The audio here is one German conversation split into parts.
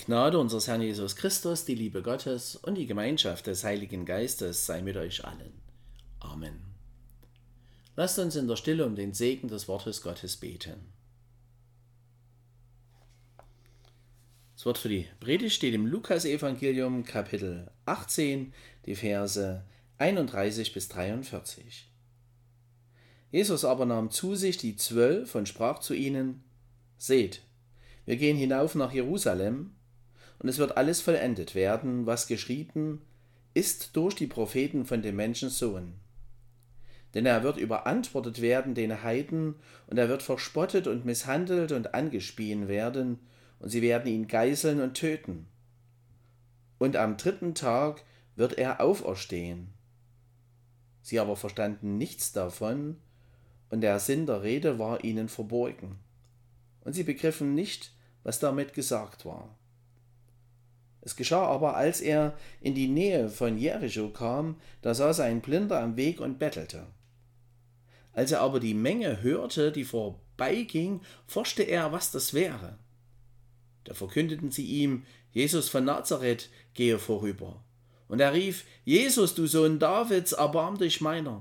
Gnade unseres Herrn Jesus Christus, die Liebe Gottes und die Gemeinschaft des Heiligen Geistes sei mit euch allen. Amen. Lasst uns in der Stille um den Segen des Wortes Gottes beten. Das Wort für die Predigt steht im Lukas-Evangelium, Kapitel 18, die Verse 31 bis 43. Jesus aber nahm zu sich die 12 und sprach zu ihnen: Seht, wir gehen hinauf nach Jerusalem, und es wird alles vollendet werden, was geschrieben ist durch die Propheten von dem Menschensohn. Denn er wird überantwortet werden den Heiden, und er wird verspottet und misshandelt und angespien werden, und sie werden ihn geißeln und töten. Und am 3. Tag wird er auferstehen. Sie aber verstanden nichts davon, und der Sinn der Rede war ihnen verborgen. Und sie begriffen nicht, was damit gesagt war. Es geschah aber, als er in die Nähe von Jericho kam, da saß ein Blinder am Weg und bettelte. Als er aber die Menge hörte, die vorbeiging, forschte er, was das wäre. Da verkündeten sie ihm: Jesus von Nazareth gehe vorüber. Und er rief: Jesus, du Sohn Davids, erbarm dich meiner.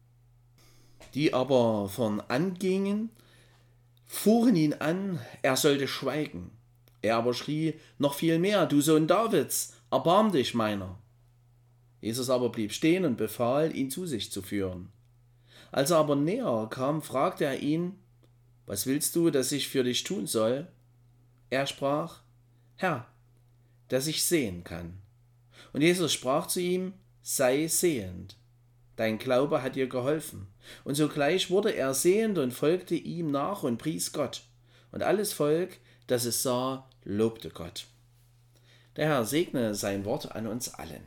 Die aber vorn angingen, fuhren ihn an, er sollte schweigen. Er aber schrie noch viel mehr: Du Sohn Davids, erbarm dich meiner. Jesus aber blieb stehen und befahl, ihn zu sich zu führen. Als er aber näher kam, fragte er ihn: Was willst du, dass ich für dich tun soll? Er sprach: Herr, dass ich sehen kann. Und Jesus sprach zu ihm: Sei sehend, dein Glaube hat dir geholfen. Und sogleich wurde er sehend und folgte ihm nach und pries Gott. Und alles Volk, das es sah, lobte Gott. Der Herr segne sein Wort an uns allen.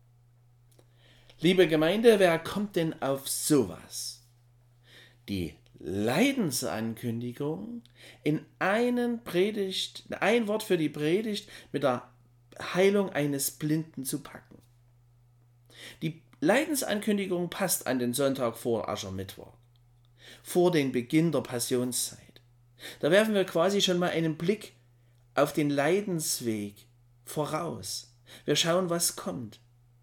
Liebe Gemeinde, wer kommt denn auf sowas? Die Leidensankündigung in ein Wort für die Predigt mit der Heilung eines Blinden zu packen. Die Leidensankündigung passt an den Sonntag vor Aschermittwoch, vor den Beginn der Passionszeit. Da werfen wir quasi schon mal einen Blick auf den Leidensweg voraus. Wir schauen, was kommt.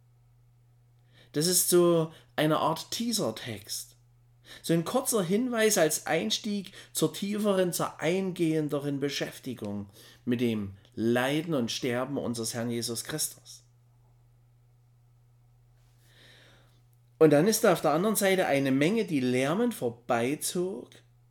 Das ist so eine Art Teasertext. So ein kurzer Hinweis als Einstieg zur tieferen, zur eingehenderen Beschäftigung mit dem Leiden und Sterben unseres Herrn Jesus Christus. Und dann ist da auf der anderen Seite eine Menge, die lärmend vorbeizog.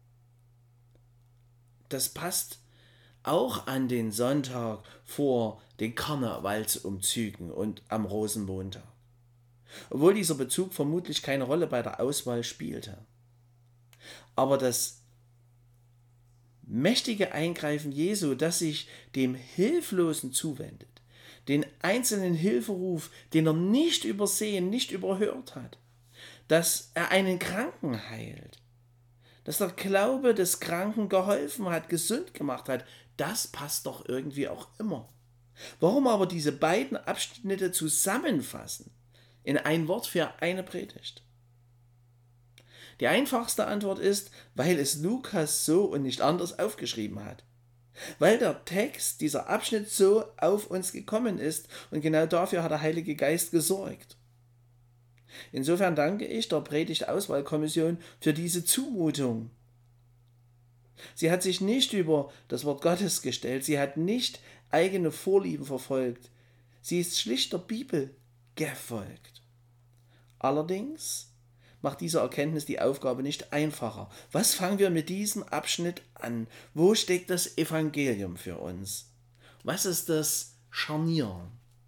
Das passt auch an den Sonntag vor den Karnevalsumzügen und am Rosenmontag. Obwohl dieser Bezug vermutlich keine Rolle bei der Auswahl spielte. Aber das mächtige Eingreifen Jesu, das sich dem Hilflosen zuwendet, den einzelnen Hilferuf, den er nicht übersehen, nicht überhört hat, dass er einen Kranken heilt, dass der Glaube des Kranken geholfen hat, gesund gemacht hat, das passt doch irgendwie auch immer. Warum aber diese beiden Abschnitte zusammenfassen in ein Wort für eine Predigt? Die einfachste Antwort ist, weil es Lukas so und nicht anders aufgeschrieben hat. Weil der Text, dieser Abschnitt so auf uns gekommen ist und genau dafür hat der Heilige Geist gesorgt. Insofern danke ich der Predigt-Auswahlkommission für diese Zumutung. Sie hat sich nicht über das Wort Gottes gestellt, sie hat nicht eigene Vorlieben verfolgt, sie ist schlicht der Bibel gefolgt. Allerdings macht diese Erkenntnis die Aufgabe nicht einfacher. Was fangen wir mit diesem Abschnitt an? Wo steckt das Evangelium für uns? Was ist das Scharnier,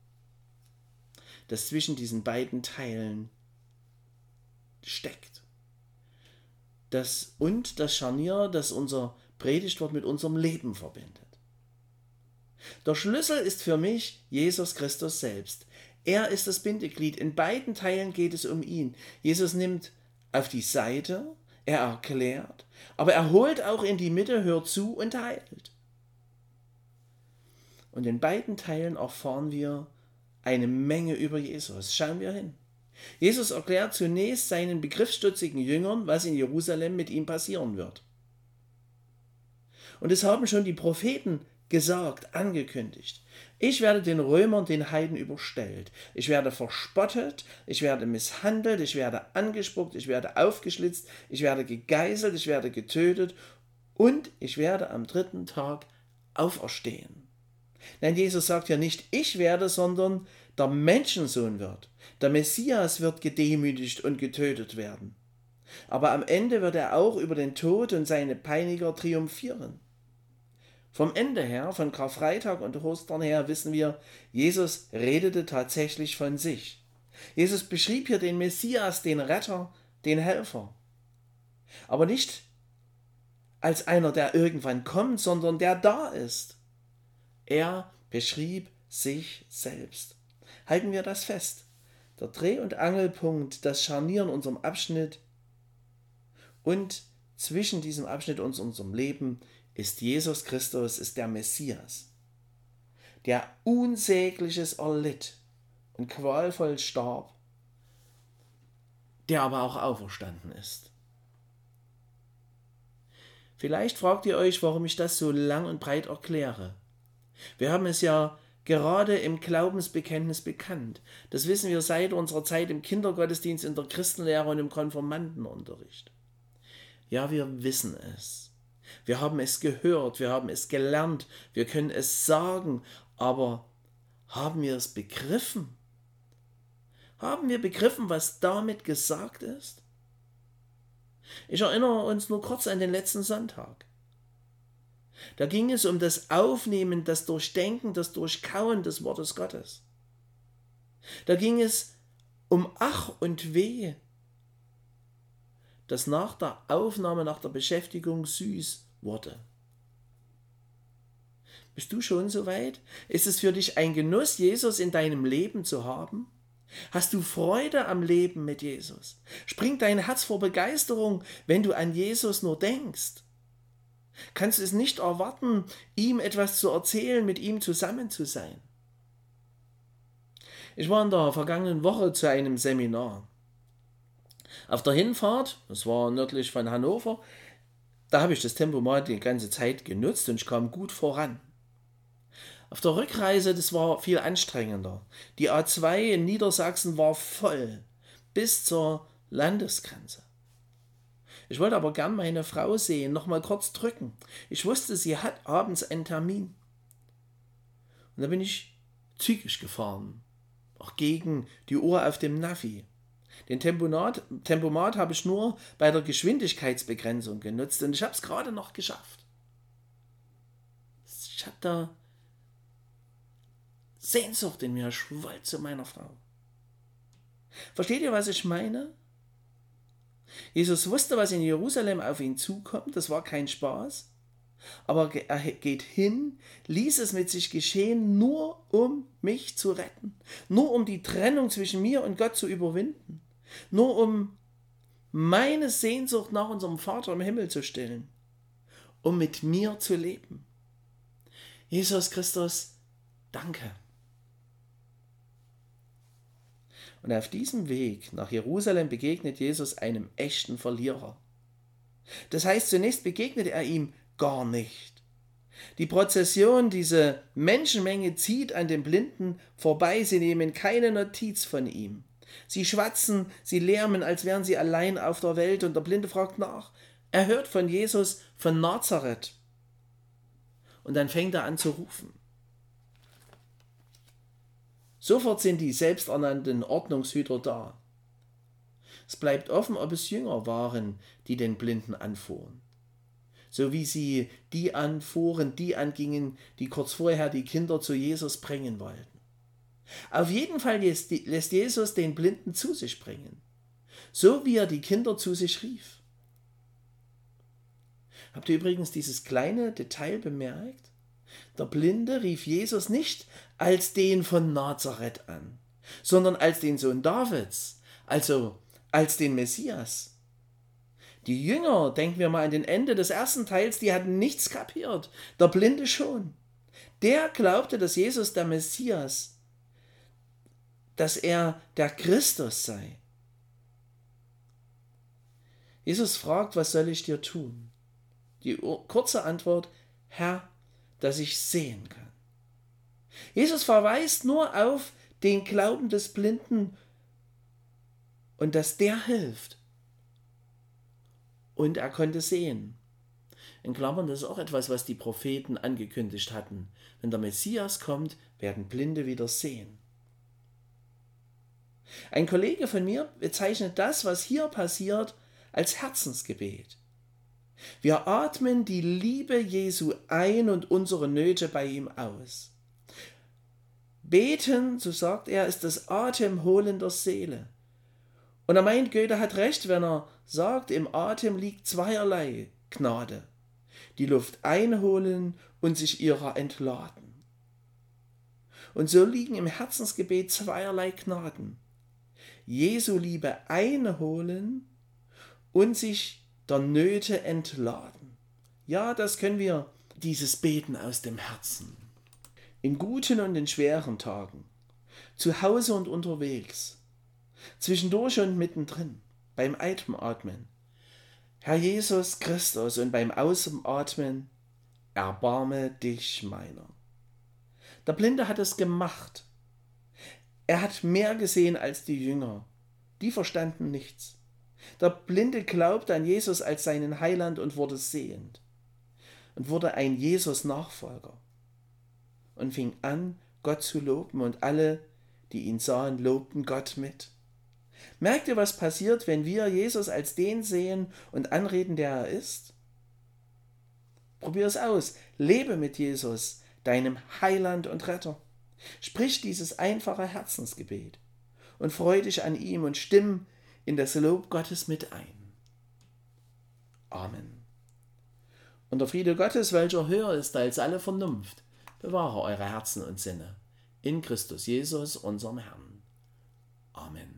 das zwischen diesen beiden Teilen steckt? Das Scharnier, das unser Predigtwort mit unserem Leben verbindet. Der Schlüssel ist für mich Jesus Christus selbst. Er ist das Bindeglied. In beiden Teilen geht es um ihn. Jesus nimmt auf die Seite, er erklärt, aber er holt auch in die Mitte, hört zu und heilt. Und in beiden Teilen erfahren wir eine Menge über Jesus. Schauen wir hin. Jesus erklärt zunächst seinen begriffsstutzigen Jüngern, was in Jerusalem mit ihm passieren wird. Und es haben schon die Propheten gesagt, angekündigt. Ich werde den Römern, den Heiden überstellt. Ich werde verspottet, ich werde misshandelt, ich werde angespuckt, ich werde aufgeschlitzt, ich werde gegeißelt, ich werde getötet und ich werde am 3. Tag auferstehen. Nein, Jesus sagt ja nicht, ich werde, sondern der Menschensohn wird. Der Messias wird gedemütigt und getötet werden. Aber am Ende wird er auch über den Tod und seine Peiniger triumphieren. Vom Ende her, von Karfreitag und Ostern her, wissen wir, Jesus redete tatsächlich von sich. Jesus beschrieb hier den Messias, den Retter, den Helfer. Aber nicht als einer, der irgendwann kommt, sondern der da ist. Er beschrieb sich selbst. Halten wir das fest. Der Dreh- und Angelpunkt, das Scharnier in unserem Abschnitt und zwischen diesem Abschnitt und unserem Leben ist Jesus Christus, ist der Messias, der Unsägliches erlitt und qualvoll starb, der aber auch auferstanden ist. Vielleicht fragt ihr euch, warum ich das so lang und breit erkläre. Wir haben es ja gerade im Glaubensbekenntnis bekannt. Das wissen wir seit unserer Zeit im Kindergottesdienst, in der Christenlehre und im Konfirmandenunterricht. Ja, wir wissen es. Wir haben es gehört, wir haben es gelernt, wir können es sagen, aber haben wir es begriffen? Haben wir begriffen, was damit gesagt ist? Ich erinnere uns nur kurz an den letzten Sonntag. Da ging es um das Aufnehmen, das Durchdenken, das Durchkauen des Wortes Gottes. Da ging es um Ach und Weh, das nach der Aufnahme, nach der Beschäftigung süß wurde. Bist du schon so weit? Ist es für dich ein Genuss, Jesus in deinem Leben zu haben? Hast du Freude am Leben mit Jesus? Springt dein Herz vor Begeisterung, wenn du an Jesus nur denkst? Kannst du es nicht erwarten, ihm etwas zu erzählen, mit ihm zusammen zu sein? Ich war in der vergangenen Woche zu einem Seminar. Auf der Hinfahrt, das war nördlich von Hannover, da habe ich das Tempomat die ganze Zeit genutzt und ich kam gut voran. Auf der Rückreise, das war viel anstrengender. Die A2 in Niedersachsen war voll, bis zur Landesgrenze. Ich wollte aber gern meine Frau sehen, noch mal kurz drücken. Ich wusste, sie hat abends einen Termin. Und da bin ich zügig gefahren, auch gegen die Uhr auf dem Navi. Den Tempomat habe ich nur bei der Geschwindigkeitsbegrenzung genutzt und ich habe es gerade noch geschafft. Ich habe da Sehnsucht in mir, ich wollte zu meiner Frau. Versteht ihr, was ich meine? Jesus wusste, was in Jerusalem auf ihn zukommt, das war kein Spaß, aber er geht hin, ließ es mit sich geschehen, nur um mich zu retten, nur um die Trennung zwischen mir und Gott zu überwinden, nur um meine Sehnsucht nach unserem Vater im Himmel zu stillen, um mit mir zu leben. Jesus Christus, danke. Und auf diesem Weg nach Jerusalem begegnet Jesus einem echten Verlierer. Das heißt, zunächst begegnet er ihm gar nicht. Die Prozession, diese Menschenmenge zieht an dem Blinden vorbei, sie nehmen keine Notiz von ihm. Sie schwatzen, sie lärmen, als wären sie allein auf der Welt und der Blinde fragt nach. Er hört von Jesus, von Nazareth. Und dann fängt er an zu rufen. Sofort sind die selbsternannten Ordnungshüter da. Es bleibt offen, ob es Jünger waren, die den Blinden anfuhren. So wie sie die anfuhren, die angingen, die kurz vorher die Kinder zu Jesus bringen wollten. Auf jeden Fall lässt Jesus den Blinden zu sich bringen, so wie er die Kinder zu sich rief. Habt ihr übrigens dieses kleine Detail bemerkt? Der Blinde rief Jesus nicht als den von Nazareth an, sondern als den Sohn Davids, also als den Messias. Die Jünger, denken wir mal an den Ende des ersten Teils, die hatten nichts kapiert, der Blinde schon. Der glaubte, dass Jesus der Messias, dass er der Christus sei. Jesus fragt, was soll ich dir tun? Die kurze Antwort, Herr, dass ich sehen kann. Jesus verweist nur auf den Glauben des Blinden und dass der hilft. Und er konnte sehen. In Klammern, das ist auch etwas, was die Propheten angekündigt hatten. Wenn der Messias kommt, werden Blinde wieder sehen. Ein Kollege von mir bezeichnet das, was hier passiert, als Herzensgebet. Wir atmen die Liebe Jesu ein und unsere Nöte bei ihm aus. Beten, so sagt er, ist das Atemholen der Seele. Und er meint, Goethe hat recht, wenn er sagt, im Atem liegt zweierlei Gnade. Die Luft einholen und sich ihrer entladen. Und so liegen im Herzensgebet zweierlei Gnaden. Jesu Liebe einholen und sich der Nöte entladen. Ja, das können wir, dieses Beten aus dem Herzen. In guten und in schweren Tagen, zu Hause und unterwegs, zwischendurch und mittendrin, beim Einatmen. Herr Jesus Christus, und beim Ausatmen, erbarme dich meiner. Der Blinde hat es gemacht. Er hat mehr gesehen als die Jünger. Die verstanden nichts. Der Blinde glaubte an Jesus als seinen Heiland und wurde sehend. Und wurde ein Jesus-Nachfolger. Und fing an, Gott zu loben, und alle, die ihn sahen, lobten Gott mit. Merkt ihr, was passiert, wenn wir Jesus als den sehen und anreden, der er ist? Probier es aus. Lebe mit Jesus, deinem Heiland und Retter. Sprich dieses einfache Herzensgebet und freu dich an ihm und stimm in das Lob Gottes mit ein. Amen. Und der Friede Gottes, welcher höher ist als alle Vernunft, bewahre eure Herzen und Sinne in Christus Jesus, unserem Herrn. Amen.